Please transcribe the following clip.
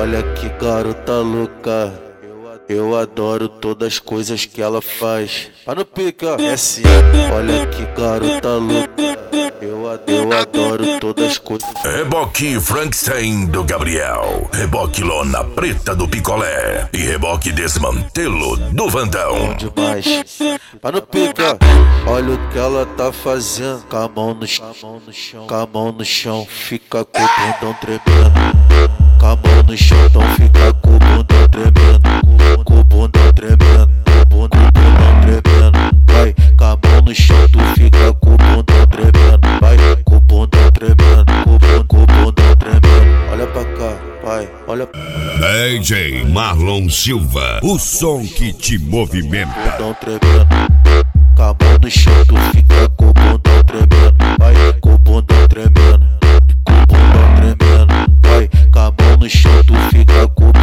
Olha que garota louca, eu adoro todas as coisas que ela faz. Tá no pica, S. Olha que garota louca, eu adoro todas as coisas. Reboque Frankenstein do Gabriel, reboque lona preta do Picolé e reboque desmantelo do Vandão. Bom demais. Tá no pica, olha o que ela tá fazendo. Com a mão no chão, com a mão no chão, fica com o bundão tremendo. Com a mão no chão, então fica com o bundão tremendo. Com o bundão tremendo, com o bundão tremendo. Vai, com a mão no chão, tu fica com o bundão tremendo. Vai, com o bundão tremendo, com o bundão tremendo. Olha pra cá, vai, olha. DJ Marlon Silva, o som que te movimenta. Bundão tremendo, com a mão no chão, tu fica com o bundão tremendo. Vai, com o bundão tremendo, com o bundão tremendo. Vai, com a mão no chão, tu fica com o